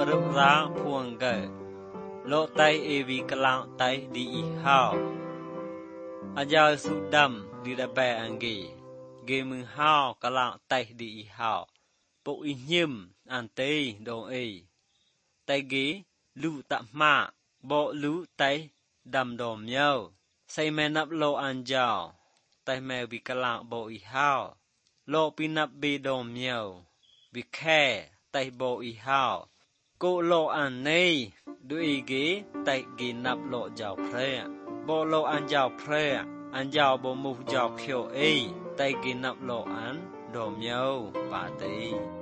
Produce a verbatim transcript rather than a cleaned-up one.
rực ra phuông gờ lộ tay e vi clang tay đi y hao anh giao su đầm đi đập bè anh ghi ghi mừng hao clang tay đi y hao bộ y nhim an tây đồ y tay ghi lũ tạm mạ bộ lũ tay đầm đồm nhau say men nắp lộ anh giao tay mèo vi clang bộ y hao lộ pin nắp bi đồm nhau vì khe tay bộ y hao cô lộ an này đuôi ghế tay ghế nắp lộ giàu phê bộ lộ an giàu phê an giàu bộ mục giàu khiêu y tay ghế nắp lộ an đồm nhau và tí